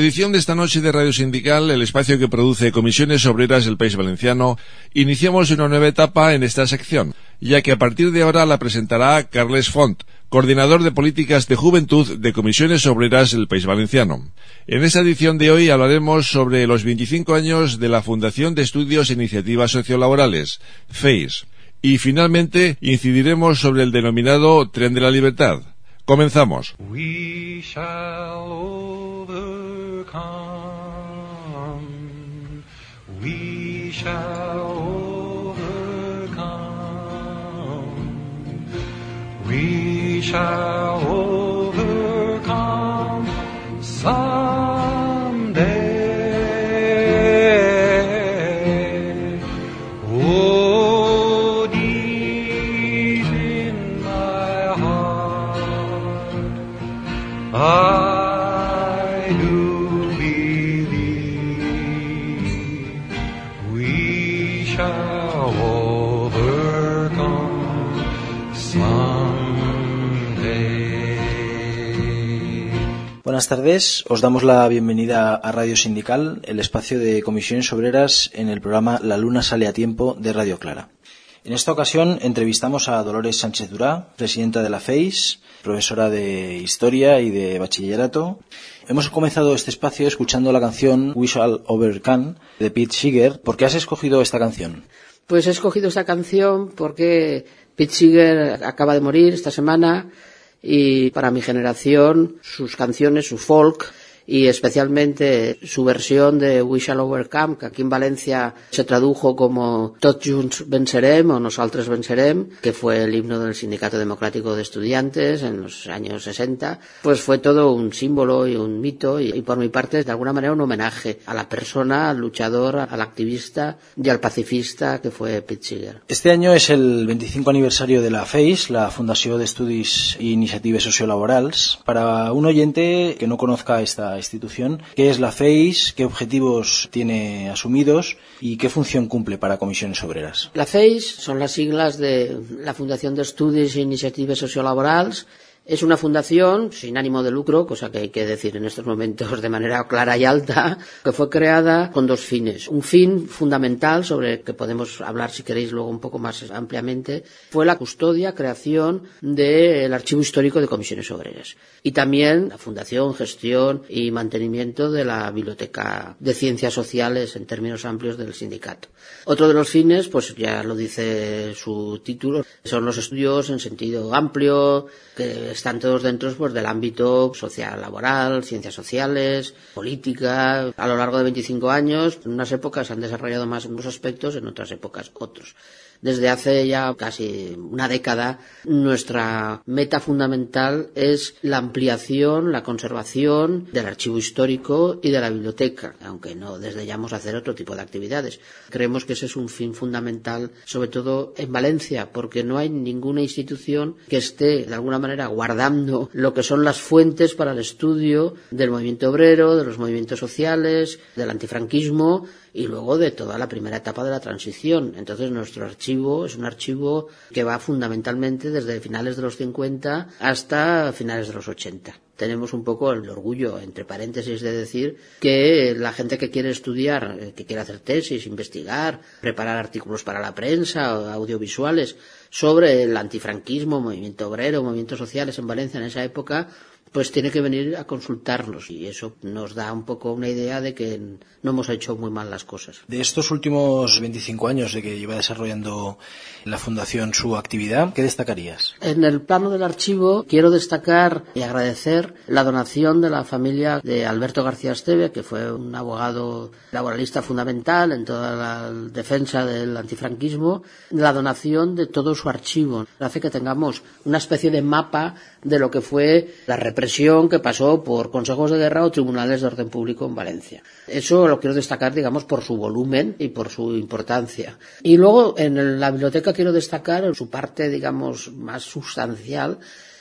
edición de esta noche de Radio Sindical, el espacio que produce Comisiones Obreras del País Valenciano, iniciamos una nueva etapa en esta sección, ya que a partir de ahora la presentará Carles Font, coordinador de políticas de juventud de Comisiones Obreras del País Valenciano. En esta edición de hoy hablaremos sobre los 25 años de la Fundación de Estudios e Iniciativas Sociolaborales, FEIS, y finalmente incidiremos sobre el denominado Tren de la Libertad. Comenzamos. We shall overcome. We shall overcome. We shall overcome someday. Oh, deep in my heart, I do believe we shall overcome someday. Buenas tardes, os damos la bienvenida a Radio Sindical, el espacio de Comisiones Obreras en el programa La Luna sale a tiempo de Radio Clara. En esta ocasión entrevistamos a Dolores Sánchez Durá, presidenta de la FEIS, profesora de Historia y de Bachillerato. Hemos comenzado este espacio escuchando la canción We Shall Overcome de Pete Seeger. ¿Por qué has escogido esta canción? Pues he escogido esta canción porque Pete Seeger acaba de morir esta semana y para mi generación sus canciones, su folk y especialmente su versión de We Shall Overcome, que aquí en Valencia se tradujo como Tots Junts Vencerem o Nosaltres Vencerem, que fue el himno del Sindicato Democrático de Estudiantes en los años 60, pues fue todo un símbolo y un mito y por mi parte de alguna manera un homenaje a la persona, al luchador, al activista y al pacifista que fue Pete Seeger. Este año es el 25 aniversario de la FEIS, la Fundació d'Estudis i Iniciatives Sociolaborals. Para un oyente que no conozca esta institución, ¿qué es la FEIS? ¿Qué objetivos tiene asumidos? ¿Y qué función cumple para Comisiones Obreras? La FEIS son las siglas de la Fundación d'Estudis i Iniciatives Sociolaborals. Es una fundación sin ánimo de lucro, cosa que hay que decir en estos momentos de manera clara y alta, que fue creada con dos fines. Un fin fundamental, sobre el que podemos hablar si queréis luego un poco más ampliamente, fue la custodia, creación del Archivo Histórico de Comisiones Obreras. Y también la fundación, gestión y mantenimiento de la Biblioteca de Ciencias Sociales en términos amplios del sindicato. Otro de los fines, pues ya lo dice su título, son los estudios en sentido amplio, que están todos dentro pues, del ámbito social, laboral, ciencias sociales, política. A lo largo de 25 años, en unas épocas se han desarrollado más unos aspectos, en otras épocas otros. Desde hace ya casi una década, nuestra meta fundamental es la ampliación, la conservación del archivo histórico y de la biblioteca, aunque no desdeñamos hacer otro tipo de actividades. Creemos que ese es un fin fundamental, sobre todo en Valencia, porque no hay ninguna institución que esté, de alguna manera, guardando lo que son las fuentes para el estudio del movimiento obrero, de los movimientos sociales, del antifranquismo, y luego de toda la primera etapa de la transición. Entonces nuestro archivo es un archivo que va fundamentalmente desde finales de los 50 hasta finales de los 80. Tenemos un poco el orgullo, entre paréntesis, de decir que la gente que quiere estudiar, que quiere hacer tesis, investigar, preparar artículos para la prensa, audiovisuales, sobre el antifranquismo, movimiento obrero, movimientos sociales en Valencia en esa época, pues tiene que venir a consultarnos y eso nos da un poco una idea de que no hemos hecho muy mal las cosas. De estos últimos 25 años de que lleva desarrollando la Fundación su actividad, ¿qué destacarías? En el plano del archivo quiero destacar y agradecer la donación de la familia de Alberto García Esteve, que fue un abogado laboralista fundamental en toda la defensa del antifranquismo, la donación de todo su archivo. Hace que tengamos una especie de mapa de lo que fue la represión que pasó por consejos de guerra o tribunales de orden público en Valencia. Eso lo quiero destacar, digamos, por su volumen y por su importancia. Y luego en la biblioteca quiero destacar su parte, digamos, más sustancial,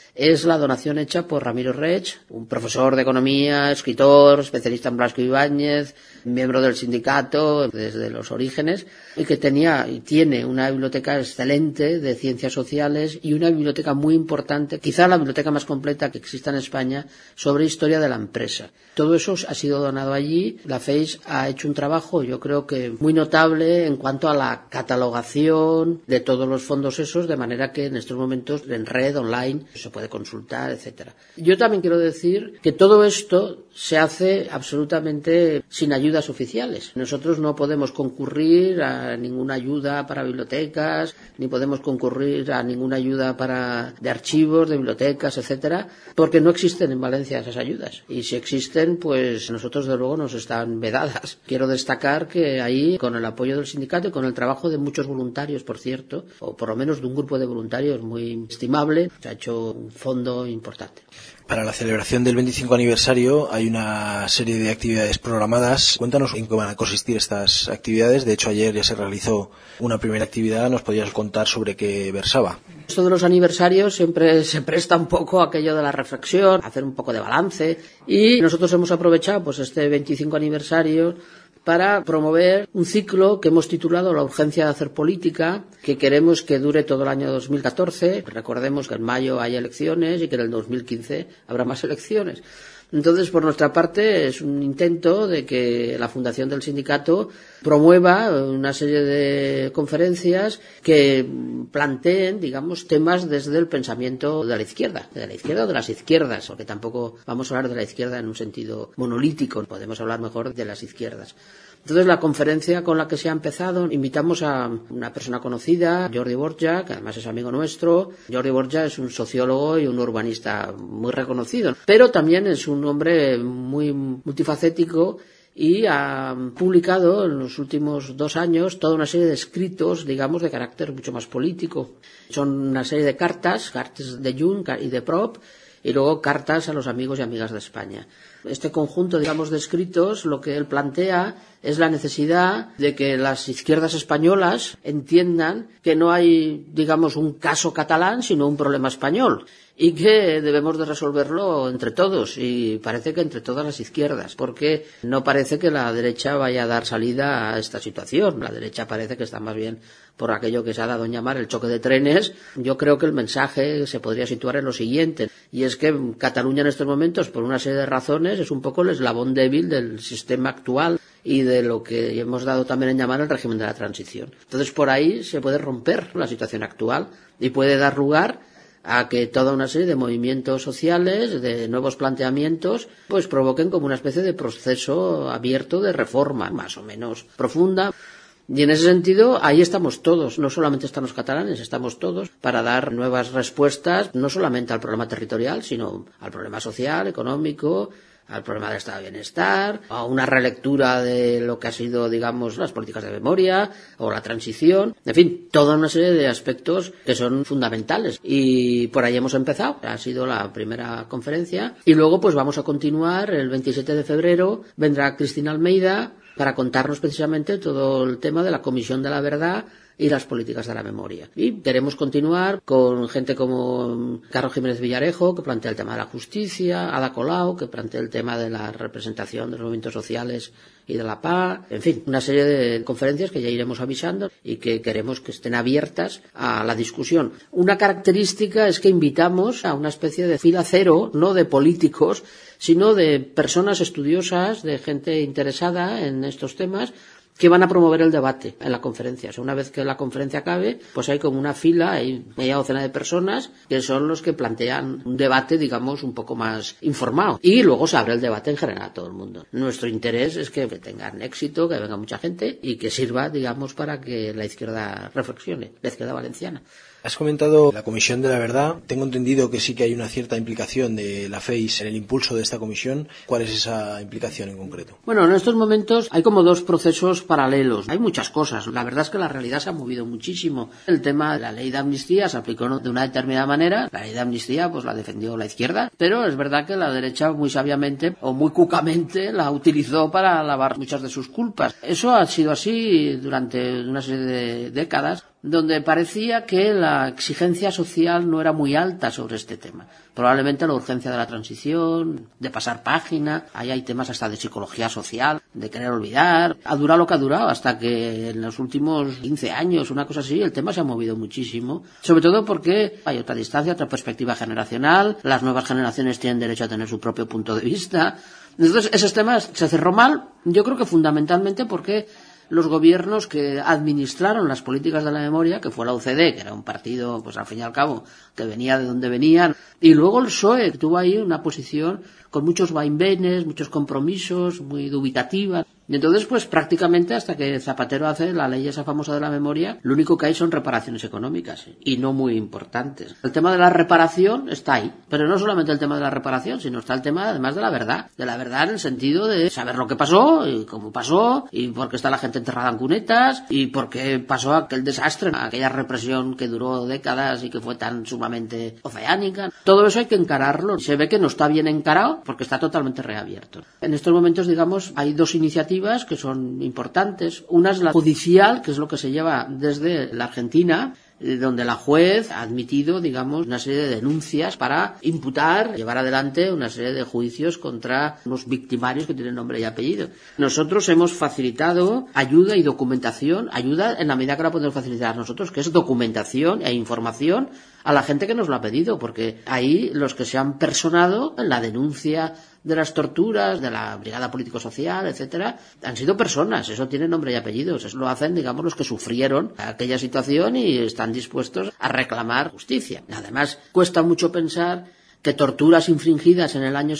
es la donación hecha por Ramiro Rech, un profesor de economía, escritor, especialista en Blasco Ibáñez, miembro del sindicato desde los orígenes, y que tenía y tiene una biblioteca excelente de ciencias sociales y una biblioteca muy importante, quizá la biblioteca más completa que exista en España, sobre historia de la empresa. Todo eso ha sido donado allí. La FEIS ha hecho un trabajo, yo creo que muy notable en cuanto a la catalogación de todos los fondos esos, de manera que en estos momentos en red, online, se puede consultar, etcétera. Yo también quiero decir que todo esto se hace absolutamente sin ayudas oficiales. Nosotros no podemos concurrir a ninguna ayuda para bibliotecas, ni podemos concurrir a ninguna ayuda de archivos, de bibliotecas, etcétera, porque no existen en Valencia esas ayudas. Y si existen, pues nosotros de luego nos están vedadas. Quiero destacar que ahí, con el apoyo del sindicato y con el trabajo de muchos voluntarios, por cierto, o por lo menos de un grupo de voluntarios muy estimable, se ha hecho un fondo importante. Para la celebración del 25 aniversario hay una serie de actividades programadas. Cuéntanos en qué van a consistir estas actividades. De hecho, ayer ya se realizó una primera actividad. ¿Nos podrías contar sobre qué versaba? Esto de los aniversarios siempre se presta un poco a aquello de la reflexión, hacer un poco de balance. Y nosotros hemos aprovechado pues este 25 aniversario para promover un ciclo que hemos titulado La urgencia de hacer política, que queremos que dure todo el año 2014. Recordemos que en mayo hay elecciones y que en el 2015 habrá más elecciones. Entonces, por nuestra parte, es un intento de que la Fundación del Sindicato promueva una serie de conferencias que planteen, digamos, temas desde el pensamiento de la izquierda o de las izquierdas, porque tampoco vamos a hablar de la izquierda en un sentido monolítico, podemos hablar mejor de las izquierdas. Entonces, la conferencia con la que se ha empezado, invitamos a una persona conocida, Jordi Borja, que además es amigo nuestro. Jordi Borja es un sociólogo y un urbanista muy reconocido, pero también es un hombre muy multifacético y ha publicado en los últimos 2 años toda una serie de escritos, digamos, de carácter mucho más político. Son una serie de cartas de Jung y de Prop, y luego cartas a los amigos y amigas de España. Este conjunto, digamos, de escritos, lo que él plantea es la necesidad de que las izquierdas españolas entiendan que no hay, digamos, un caso catalán, sino un problema español, y que debemos de resolverlo entre todos, y parece que entre todas las izquierdas, porque no parece que la derecha vaya a dar salida a esta situación. La derecha parece que está más bien por aquello que se ha dado en llamar el choque de trenes. Yo creo que el mensaje se podría situar en lo siguiente, y es que Cataluña en estos momentos, por una serie de razones, es un poco el eslabón débil del sistema actual y de lo que hemos dado también en llamar el régimen de la transición. Entonces, por ahí se puede romper la situación actual y puede dar lugar a que toda una serie de movimientos sociales, de nuevos planteamientos, pues provoquen como una especie de proceso abierto de reforma, más o menos profunda. Y en ese sentido, ahí estamos todos, no solamente están los catalanes, estamos todos para dar nuevas respuestas, no solamente al problema territorial, sino al problema social, económico, al problema del estado de bienestar, a una relectura de lo que ha sido, digamos, las políticas de memoria o la transición, en fin, toda una serie de aspectos que son fundamentales. Y por ahí hemos empezado, ha sido la primera conferencia, y luego pues vamos a continuar. El 27 de febrero vendrá Cristina Almeida para contarnos precisamente todo el tema de la Comisión de la Verdad y las políticas de la memoria. Y queremos continuar con gente como Carlos Jiménez Villarejo, que plantea el tema de la justicia, Ada Colau, que plantea el tema de la representación de los movimientos sociales y de la paz, en fin, una serie de conferencias que ya iremos avisando y que queremos que estén abiertas a la discusión. Una característica es que invitamos a una especie de fila cero, no de políticos, sino de personas estudiosas, de gente interesada en estos temas, que van a promover el debate en la conferencia. O sea, una vez que la conferencia acabe, pues hay como una fila, hay media docena de personas que son los que plantean un debate, digamos, un poco más informado. Y luego se abre el debate en general a todo el mundo. Nuestro interés es que tengan éxito, que venga mucha gente y que sirva, digamos, para que la izquierda reflexione, la izquierda valenciana. Has comentado la Comisión de la Verdad. Tengo entendido que sí que hay una cierta implicación de la FEIS en el impulso de esta comisión. ¿Cuál es esa implicación en concreto? Bueno, en estos momentos hay como 2 procesos paralelos. Hay muchas cosas. La verdad es que la realidad se ha movido muchísimo. El tema de la ley de amnistía se aplicó de una determinada manera. La ley de amnistía pues la defendió la izquierda, pero es verdad que la derecha muy sabiamente o muy cucamente la utilizó para lavar muchas de sus culpas. Eso ha sido así durante una serie de décadas. donde parecía que la exigencia social no era muy alta sobre este tema. Probablemente la urgencia de la transición, de pasar página, ahí hay temas hasta de psicología social, de querer olvidar. Ha durado lo que ha durado, hasta que en los últimos 15 años, una cosa así, el tema se ha movido muchísimo. Sobre todo porque hay otra distancia, otra perspectiva generacional, las nuevas generaciones tienen derecho a tener su propio punto de vista. Entonces, esos temas se cerró mal, yo creo que fundamentalmente porque los gobiernos que administraron las políticas de la memoria, que fue la UCD, que era un partido, pues al fin y al cabo, que venía de donde venían, y luego el PSOE, que tuvo ahí una posición con muchos vaivenes, muchos compromisos, muy dubitativa. Y entonces, pues prácticamente hasta que Zapatero hace la ley esa famosa de la memoria, lo único que hay son reparaciones económicas, y no muy importantes. El tema de la reparación está ahí, pero no solamente el tema de la reparación, sino está el tema además de la verdad en el sentido de saber lo que pasó, y cómo pasó, y por qué está la gente enterrada en cunetas, y por qué pasó aquel desastre, aquella represión que duró décadas y que fue tan sumamente oceánica. Todo eso hay que encararlo. Se ve que no está bien encarado porque está totalmente reabierto. En estos momentos, digamos, hay dos iniciativas que son importantes. Una es la judicial, que es lo que se lleva desde la Argentina, donde la juez ha admitido, digamos, una serie de denuncias para imputar, llevar adelante una serie de juicios contra unos victimarios que tienen nombre y apellido. Nosotros hemos facilitado ayuda y documentación, ayuda en la medida que la podemos facilitar nosotros, que es documentación e información a la gente que nos lo ha pedido, porque ahí los que se han personado en la denuncia de las torturas, de la brigada político-social, etcétera, han sido personas, eso tiene nombre y apellidos, eso lo hacen, digamos, los que sufrieron aquella situación y están dispuestos a reclamar justicia. Además, cuesta mucho pensar que torturas infringidas en el año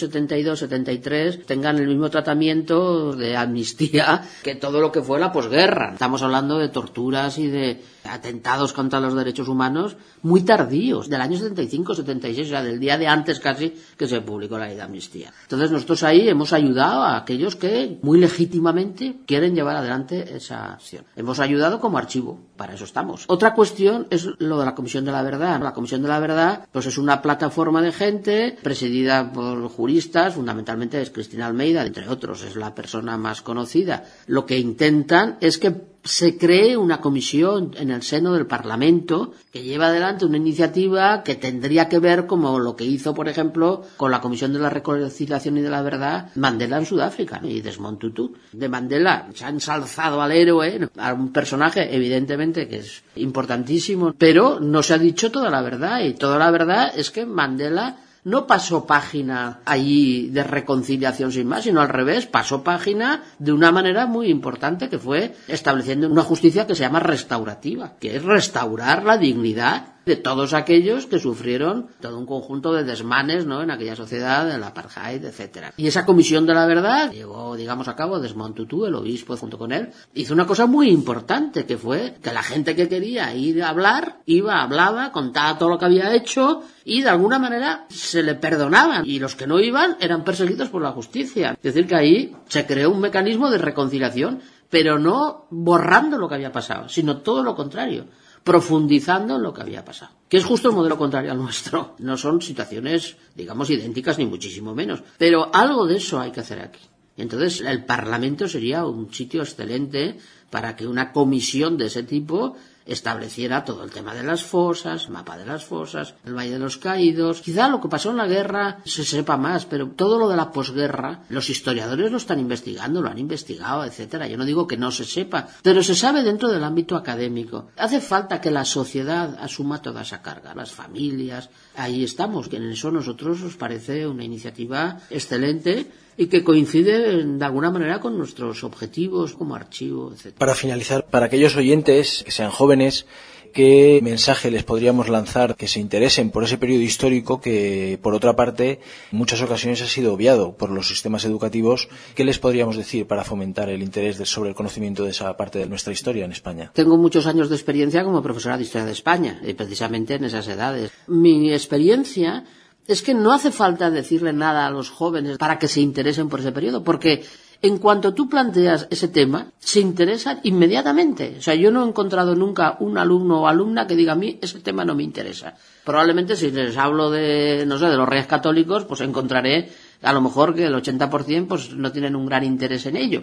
72-73 tengan el mismo tratamiento de amnistía que todo lo que fue la posguerra. Estamos hablando de torturas y de atentados contra los derechos humanos muy tardíos, del año 75-76, o sea, del día de antes casi que se publicó la ley de amnistía. Entonces nosotros ahí hemos ayudado a aquellos que muy legítimamente quieren llevar adelante esa acción. Hemos ayudado como archivo, para eso estamos. Otra cuestión es lo de la Comisión de la Verdad. La Comisión de la Verdad pues es una plataforma de gente presidida por juristas, fundamentalmente es Cristina Almeida, entre otros, es la persona más conocida. Lo que intentan es que se cree una comisión en el seno del Parlamento que lleva adelante una iniciativa que tendría que ver como lo que hizo, por ejemplo, con la Comisión de la Reconciliación y de la Verdad Mandela en Sudáfrica, ¿no? Y Desmond Tutu. De Mandela se ha ensalzado al héroe, ¿no? A un personaje evidentemente que es importantísimo, pero no se ha dicho toda la verdad, y toda la verdad es que Mandela no pasó página allí de reconciliación sin más, sino al revés, pasó página de una manera muy importante, que fue estableciendo una justicia que se llama restaurativa, que es restaurar la dignidad de todos aquellos que sufrieron todo un conjunto de desmanes, ¿no?, en aquella sociedad, del apartheid, etcétera. Y esa Comisión de la Verdad llevó, digamos, a cabo Desmond Tutu, el obispo, junto con él, hizo una cosa muy importante, que fue que la gente que quería ir a hablar, iba, hablaba, contaba todo lo que había hecho, y de alguna manera se le perdonaban, y los que no iban eran perseguidos por la justicia. Es decir, que ahí se creó un mecanismo de reconciliación, pero no borrando lo que había pasado, sino todo lo contrario, profundizando en lo que había pasado, que es justo el modelo contrario al nuestro. No son situaciones, digamos, idénticas, ni muchísimo menos, pero algo de eso hay que hacer aquí. Entonces, el Parlamento sería un sitio excelente para que una comisión de ese tipo estableciera todo el tema de las fosas, mapa de las fosas, el Valle de los Caídos. Quizá lo que pasó en la guerra se sepa más, pero todo lo de la posguerra, los historiadores lo están investigando, lo han investigado, etcétera. Yo no digo que no se sepa, pero se sabe dentro del ámbito académico. Hace falta que la sociedad asuma toda esa carga, las familias. Ahí estamos, que en eso nosotros nos parece una iniciativa excelente y que coincide de alguna manera con nuestros objetivos como archivo, etc. Para finalizar, para aquellos oyentes que sean jóvenes, ¿qué mensaje les podríamos lanzar que se interesen por ese periodo histórico que, por otra parte, en muchas ocasiones ha sido obviado por los sistemas educativos? ¿Qué les podríamos decir para fomentar el interés sobre el conocimiento de esa parte de nuestra historia en España? Tengo muchos años de experiencia como profesora de Historia de España, y precisamente en esas edades. Mi experiencia es que no hace falta decirle nada a los jóvenes para que se interesen por ese periodo, porque en cuanto tú planteas ese tema, se interesan inmediatamente. O sea, yo no he encontrado nunca un alumno o alumna que diga: a mí ese tema no me interesa. Probablemente si les hablo de, no sé, de los Reyes Católicos, pues encontraré a lo mejor que el 80% pues no tienen un gran interés en ello.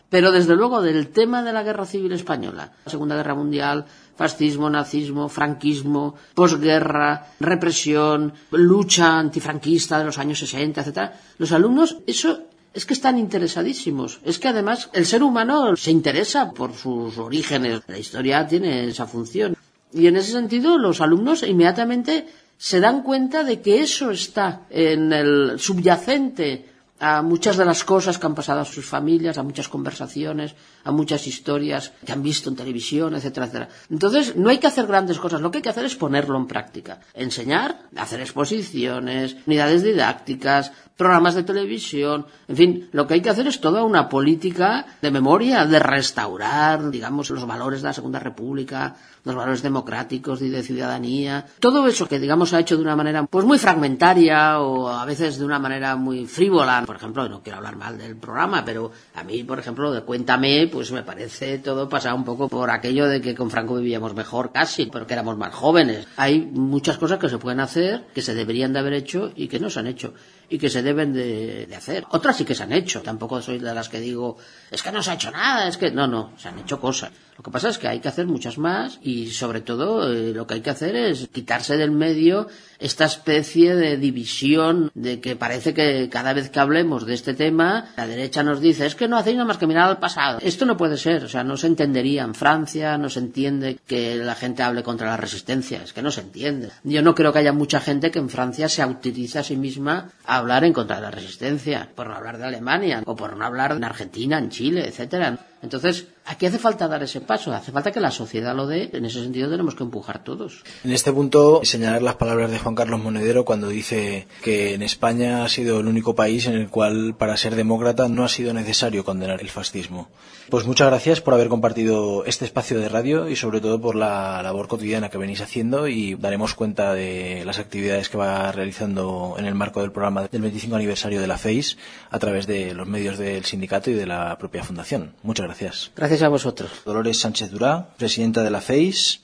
Pero desde luego del tema de la Guerra Civil Española, la Segunda Guerra Mundial, fascismo, nazismo, franquismo, posguerra, represión, lucha antifranquista de los años 60, etcétera, los alumnos, eso es que están interesadísimos. Es que además el ser humano se interesa por sus orígenes. La historia tiene esa función. Y en ese sentido los alumnos inmediatamente se dan cuenta de que eso está en el subyacente a muchas de las cosas que han pasado a sus familias, a muchas conversaciones, a muchas historias que han visto en televisión, etcétera, etcétera. Entonces, no hay que hacer grandes cosas, lo que hay que hacer es ponerlo en práctica. Enseñar, hacer exposiciones, unidades didácticas, programas de televisión, en fin, lo que hay que hacer es toda una política de memoria, de restaurar, digamos, los valores de la Segunda República, los valores democráticos y de ciudadanía. Todo eso que, digamos, se ha hecho de una manera pues muy fragmentaria o a veces de una manera muy frívola. Por ejemplo, no quiero hablar mal del programa, pero a mí, por ejemplo, de Cuéntame, pues me parece todo pasado un poco por aquello de que con Franco vivíamos mejor casi, porque éramos más jóvenes. Hay muchas cosas que se pueden hacer, que se deberían de haber hecho y que no se han hecho y que se deben de hacer. Otras sí que se han hecho. Tampoco soy de las que digo, es que no se ha hecho nada, es que no, se han hecho cosas. Lo que pasa es que hay que hacer muchas más y sobre todo lo que hay que hacer es quitarse del medio esta especie de división de que parece que cada vez que hablemos de este tema la derecha nos dice es que no hacéis nada más que mirar al pasado. Esto no puede ser, o sea, no se entendería. En Francia no se entiende que la gente hable contra la resistencia, es que no se entiende. Yo no creo que haya mucha gente que en Francia se autorice a sí misma a hablar en contra de la resistencia, por no hablar de Alemania o por no hablar en Argentina, en Chile, etcétera. Entonces, aquí hace falta dar ese paso, hace falta que la sociedad lo dé, en ese sentido tenemos que empujar todos. En este punto, señalar las palabras de Juan Carlos Monedero cuando dice que en España ha sido el único país en el cual para ser demócrata no ha sido necesario condenar el fascismo. Pues muchas gracias por haber compartido este espacio de radio y sobre todo por la labor cotidiana que venís haciendo, y daremos cuenta de las actividades que va realizando en el marco del programa del 25 aniversario de la FEIS a través de los medios del sindicato y de la propia fundación. Muchas gracias. Gracias a vosotros. Dolores Sánchez Durá, presidenta de la FEIS.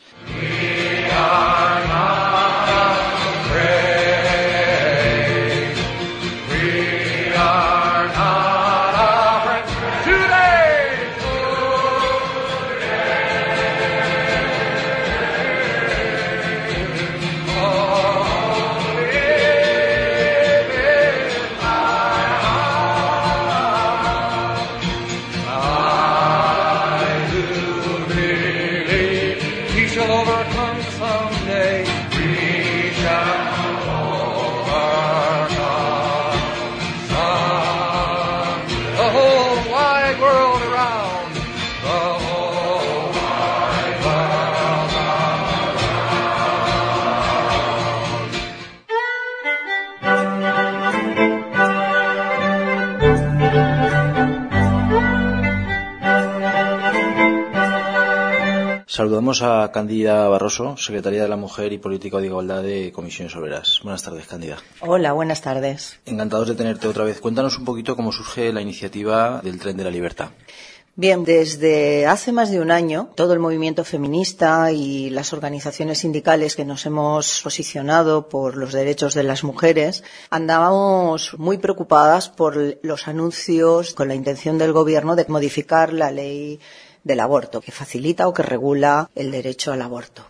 Saludamos a Cándida Barroso, secretaria de la Mujer y Política de Igualdad de Comisiones Obreras. Buenas tardes, Cándida. Hola, buenas tardes. Encantados de tenerte otra vez. Cuéntanos un poquito cómo surge la iniciativa del Tren de la Libertad. Bien, desde hace más de un año, todo el movimiento feminista y las organizaciones sindicales que nos hemos posicionado por los derechos de las mujeres, andábamos muy preocupadas por los anuncios con la intención del gobierno de modificar la ley del aborto, que facilita o que regula el derecho al aborto.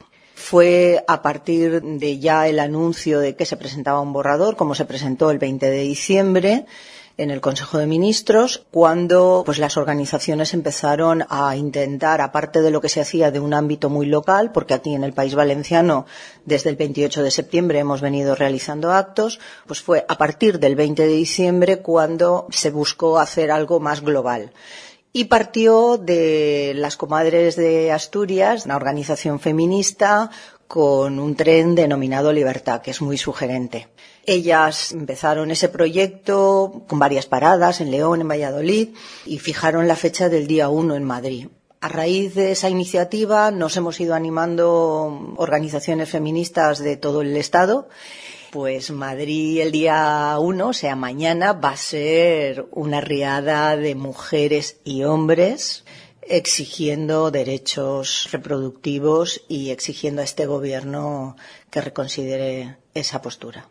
Fue a partir de ya el anuncio de que se presentaba un borrador, como se presentó el 20 de diciembre, en el Consejo de Ministros, cuando pues las organizaciones empezaron a intentar, aparte de lo que se hacía de un ámbito muy local, porque aquí en el País Valenciano desde el 28 de septiembre hemos venido realizando actos, pues fue a partir del 20 de diciembre cuando se buscó hacer algo más global. Y partió de las comadres de Asturias, una organización feminista con un tren denominado Libertad, que es muy sugerente. Ellas empezaron ese proyecto con varias paradas en León, en Valladolid, y fijaron la fecha del día 1 en Madrid. A raíz de esa iniciativa nos hemos ido animando organizaciones feministas de todo el Estado. Pues Madrid el día 1, o sea mañana, va a ser una riada de mujeres y hombres exigiendo derechos reproductivos y exigiendo a este gobierno que reconsidere esa postura.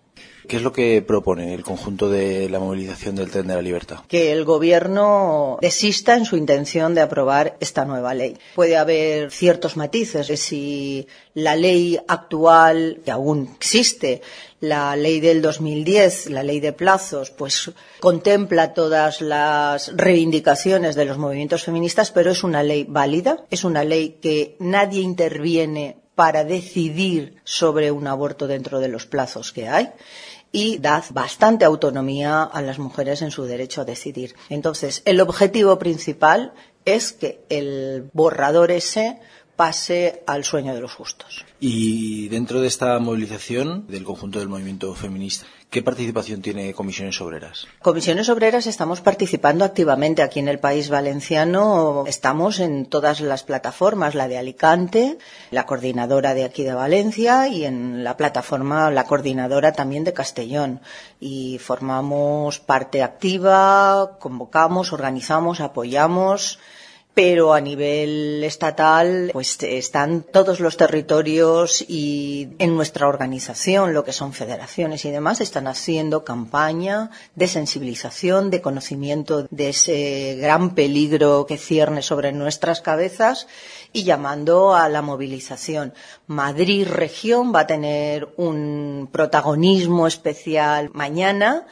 ¿Qué es lo que propone el conjunto de la movilización del Tren de la Libertad? Que el Gobierno desista en su intención de aprobar esta nueva ley. Puede haber ciertos matices de si la ley actual, que aún existe, la ley del 2010, la ley de plazos, pues contempla todas las reivindicaciones de los movimientos feministas, pero es una ley válida, es una ley que nadie interviene para decidir sobre un aborto dentro de los plazos que hay y da bastante autonomía a las mujeres en su derecho a decidir. Entonces, el objetivo principal es que el borrador ese pase al sueño de los justos. Y dentro de esta movilización del conjunto del movimiento feminista, ¿qué participación tiene Comisiones Obreras? Comisiones Obreras estamos participando activamente aquí en el País Valenciano. Estamos en todas las plataformas, la de Alicante, la coordinadora de aquí de Valencia y en la plataforma, la coordinadora también de Castellón. Y formamos parte activa, convocamos, organizamos, apoyamos. Pero a nivel estatal, pues están todos los territorios y en nuestra organización, lo que son federaciones y demás, están haciendo campaña de sensibilización, de conocimiento de ese gran peligro que cierne sobre nuestras cabezas y llamando a la movilización. Madrid Región va a tener un protagonismo especial mañana,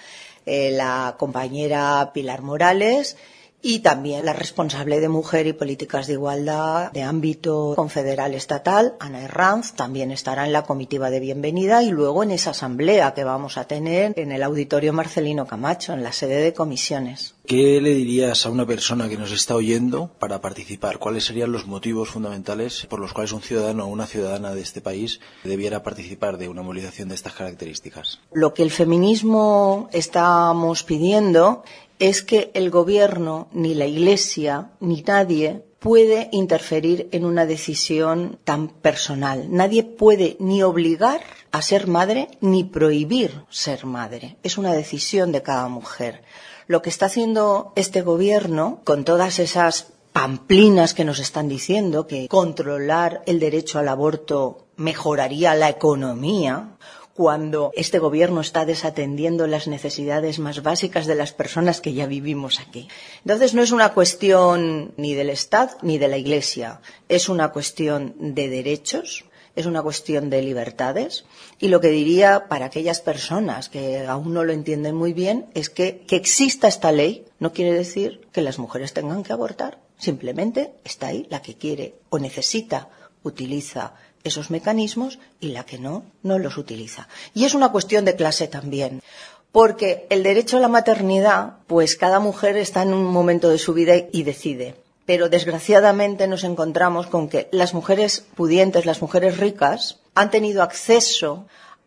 la compañera Pilar Morales, y también la responsable de Mujer y Políticas de Igualdad de ámbito confederal estatal, Ana Herranz, también estará en la comitiva de bienvenida y luego en esa asamblea que vamos a tener en el Auditorio Marcelino Camacho, en la sede de comisiones. ¿Qué le dirías a una persona que nos está oyendo para participar? ¿Cuáles serían los motivos fundamentales por los cuales un ciudadano o una ciudadana de este país debiera participar de una movilización de estas características? Lo que el feminismo estamos pidiendo es que el Gobierno, ni la Iglesia, ni nadie puede interferir en una decisión tan personal. Nadie puede ni obligar a ser madre ni prohibir ser madre. Es una decisión de cada mujer. Lo que está haciendo este Gobierno, con todas esas pamplinas que nos están diciendo que controlar el derecho al aborto mejoraría la economía, cuando este Gobierno está desatendiendo las necesidades más básicas de las personas que ya vivimos aquí. Entonces, no es una cuestión ni del Estado ni de la Iglesia, es una cuestión de derechos, es una cuestión de libertades. Y lo que diría para aquellas personas que aún no lo entienden muy bien es que exista esta ley no quiere decir que las mujeres tengan que abortar. Simplemente está ahí la que quiere o necesita, utiliza esos mecanismos y la que no los utiliza. Y es una cuestión de clase también, porque el derecho a la maternidad, pues cada mujer está en un momento de su vida y decide. Pero desgraciadamente nos encontramos con que las mujeres pudientes, las mujeres ricas, han tenido acceso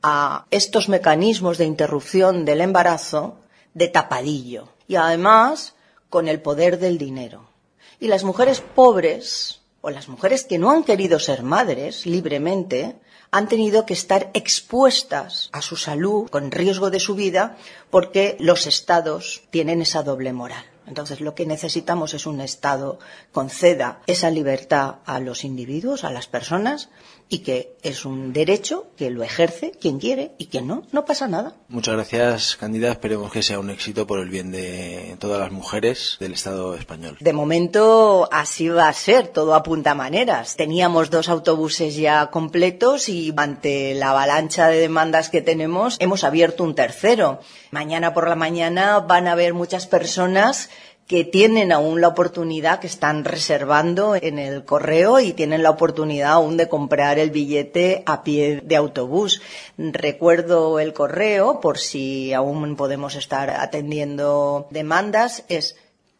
a estos mecanismos de interrupción del embarazo de tapadillo y además con el poder del dinero. Y las mujeres pobres o las mujeres que no han querido ser madres libremente han tenido que estar expuestas a su salud con riesgo de su vida porque los estados tienen esa doble moral. Entonces, lo que necesitamos es un Estado que conceda esa libertad a los individuos, a las personas, y que es un derecho que lo ejerce quien quiere y quien no pasa nada. Muchas gracias, Cándida. Esperemos que sea un éxito por el bien de todas las mujeres del Estado español. De momento, así va a ser, todo apunta a maneras. Teníamos 2 autobuses ya completos y ante la avalancha de demandas que tenemos, hemos abierto un tercero. Mañana por la mañana van a haber muchas personas que tienen aún la oportunidad, que están reservando en el correo y tienen la oportunidad aún de comprar el billete a pie de autobús. Recuerdo el correo, por si aún podemos estar atendiendo demandas, es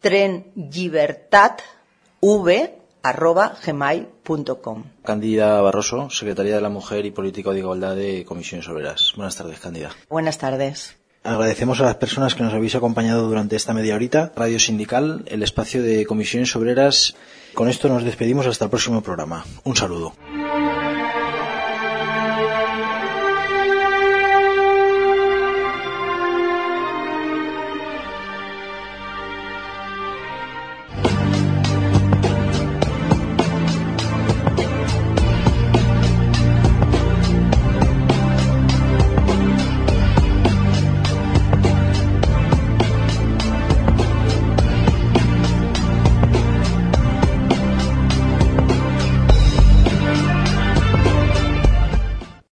trenllibertatv@gmail.com. Cándida Barroso, Secretaria de la Mujer y Política de Igualdad de Comisiones Obreras. Buenas tardes, Cándida. Buenas tardes. Agradecemos a las personas que nos habéis acompañado durante esta media horita. Radio Sindical, el espacio de Comisiones Obreras. Con esto nos despedimos hasta el próximo programa. Un saludo.